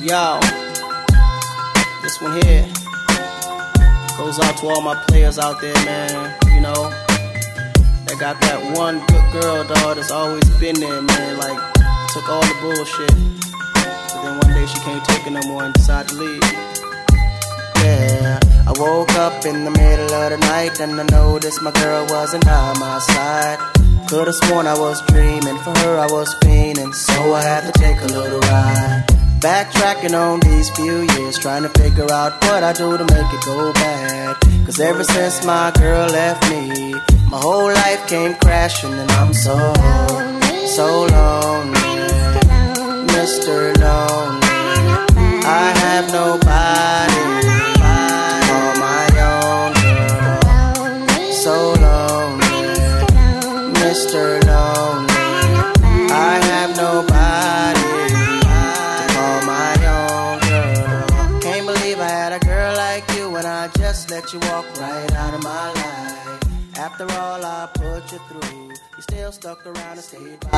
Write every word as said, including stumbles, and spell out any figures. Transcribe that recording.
Yo, this one here goes out to all my players out there, man. You know, that got that one good girl, dog, that's always been there, man. Like, took all the bullshit. But then one day she can't take it no more and decided to leave. Yeah, I woke up in the middle of the night and I noticed my girl wasn't by my side. Could've sworn I was dreaming, for her I was fiending, so I had to take a little ride. Backtracking on these few years, trying to figure out what I do to make it go bad. Cause ever since my girl left me, my whole life came crashing and I'm so, so lonely, Mister Lonely. I have nobody to call my own girl. So lonely, Mister Lonely. I have nobody to call my own girl. Can't believe I had a girl like you and I just let you walk right out of my life. After all I put you through, you still stuck around and stayed by.